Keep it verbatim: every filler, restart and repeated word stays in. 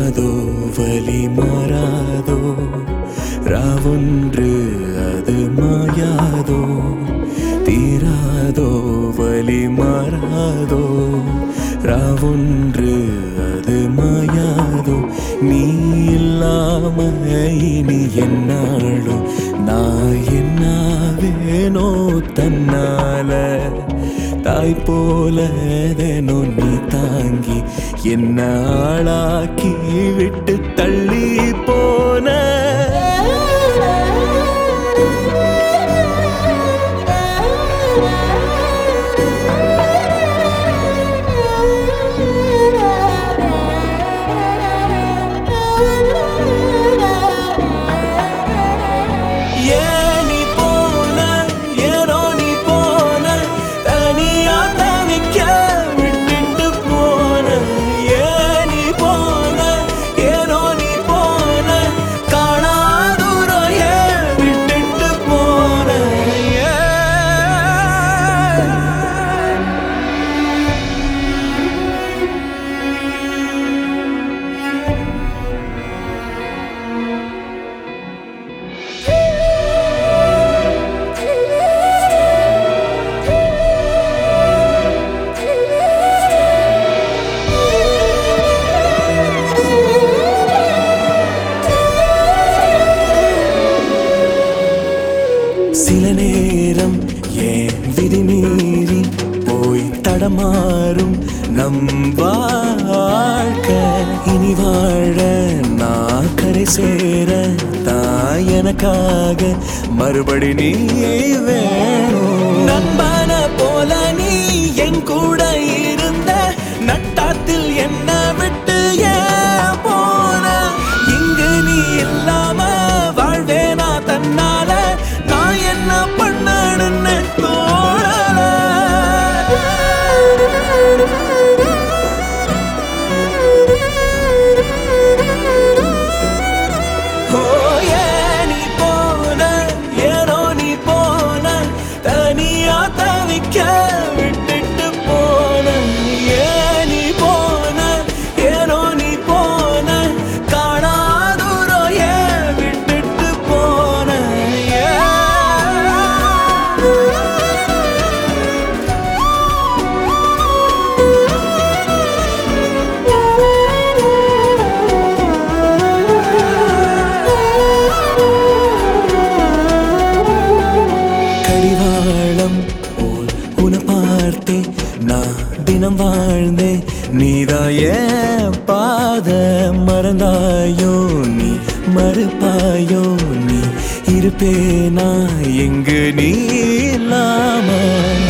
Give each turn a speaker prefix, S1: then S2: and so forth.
S1: தீராதோ வலி மாறாதோ ராவொன்று அது மாயாதோ தீராதோ வலி மாறாதோ ராவொன்று அது மாயாதோ நீ இல்லாம இனி என்னாலும் நான் என்னாவேனோ தன்னால தாய் போலதேனோ நீ தாங்கி என்ன ஆளாக்கி விட்டு தள்ளி போன சில நேரம் ஏன் விதி மீறி போய் தடமாறும் நம் வாழ்க்கை இனி வாழ நான் கரை சேர தான் எனக்காக மறுபடி நீ வேணும் நண்பன போல நீ என் கூட இருந்த நட்டாத்தில் என்ன விட்டு ஏன் போன இங்கு நீ இல்லாம வாழ்வேனா தன்னால என்ன பண்ணணுன்னு தோணல ஓ நீ போன ஏனோ நீ போன தனியா தவிக்க விட்டுட்டு போன ஏன் நீ போன ஏனோ நீ போன காணாதூரோ ஏன் விட்டுட்டு போன கடிவாளம் போல் உன பார்த்தே நான் தினம் வாழ்ந்தே நீதாய பாத மறந்தாயோ நீ மறுப்பாயோ நீ இருப்பேனா எங்கு நீ இல்லாம